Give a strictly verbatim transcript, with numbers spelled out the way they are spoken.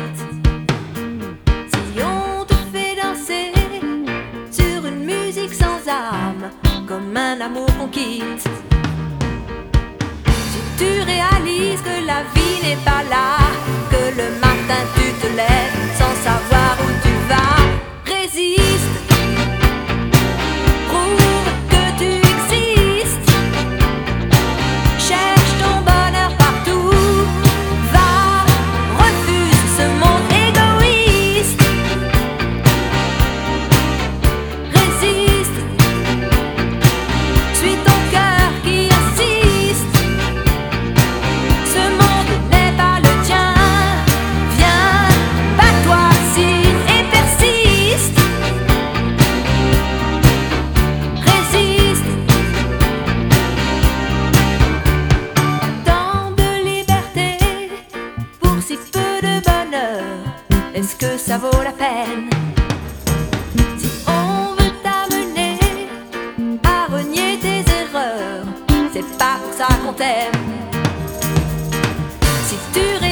quitte, si on te fait danser sur une musique sans âme, comme un amour qu'on quitte, si tu réalises que la vie n'est pas là, que le matin tu te lèves sans savoir où tu vas, résiste, prouve que tu existes, cherche ton bonheur partout, va, refuse ce monde égoïste, résiste, suis ton cœur qui insiste, ce monde n'est pas le tien, viens, bats-toi, signe et persiste, résiste. Tant de liberté pour si peu de bonheur, est-ce que ça vaut la peine? Si on veut t'amener à renier tes erreurs, c'est pas pour ça qu'on t'aime. Si tu